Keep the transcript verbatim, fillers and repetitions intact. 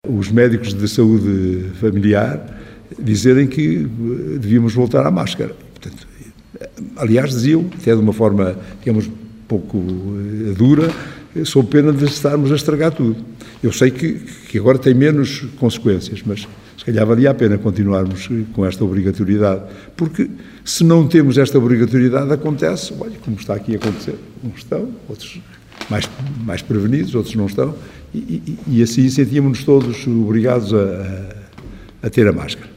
os médicos de saúde familiar dizerem que devíamos voltar à máscara. Portanto, aliás, diziam, até de uma forma, digamos, pouco dura, sob pena de estarmos a estragar tudo. Eu sei que, que agora tem menos consequências, mas se calhar valia a pena continuarmos com esta obrigatoriedade, porque se não temos esta obrigatoriedade, acontece, olha, como está aqui a acontecer, uns estão, outros mais, mais prevenidos, outros não estão, e, e, e assim sentíamos-nos todos obrigados a, a, a ter a máscara.